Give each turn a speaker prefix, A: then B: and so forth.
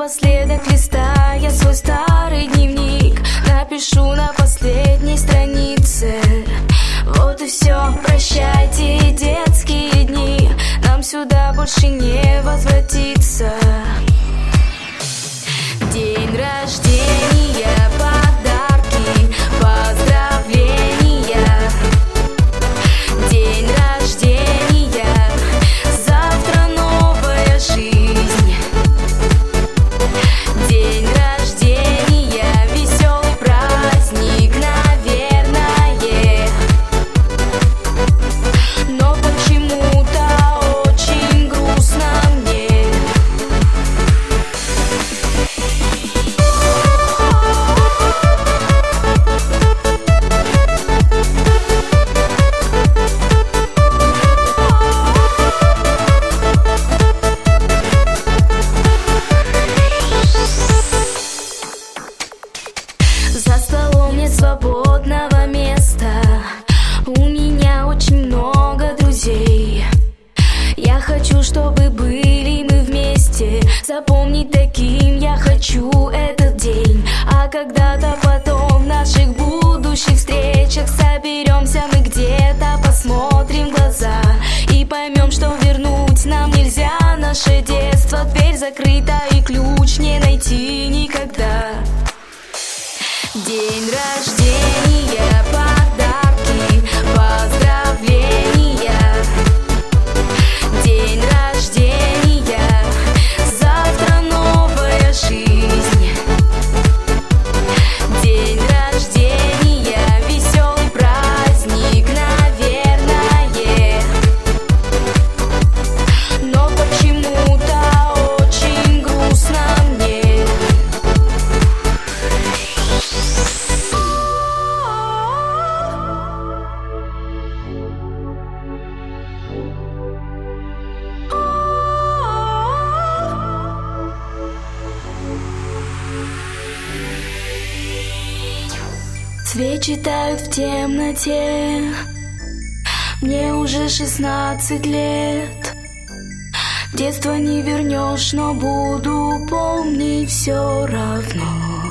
A: Напоследок, листая свой старый дневник, напишу на последней странице: вот и все, прощайте, детские дни, нам сюда больше не возвратиться. День рождения, подарки, поздравления. День рождения, завтра новая жизнь. День рождения, веселый праздник, наверное. Но почему-то очень грустно мне. За столом нет свободного места, у меня очень много друзей. Я хочу, чтобы были мы вместе, запомнить таким я хочу этот день. А когда-то потом в наших будущих встречах соберемся мы где-то, посмотрим в глаза и поймем, что вернуть нам нельзя наше детство. Дверь закрыта и ключ не найти никогда. День рождения, подарки, поздравления. День рождения, завтра новая жизнь. День рождения, веселый праздник, наверное. Но почему-то очень грустно мне. Свечи тают в темноте, мне уже 16 лет. Детство не вернешь, но буду помнить все равно.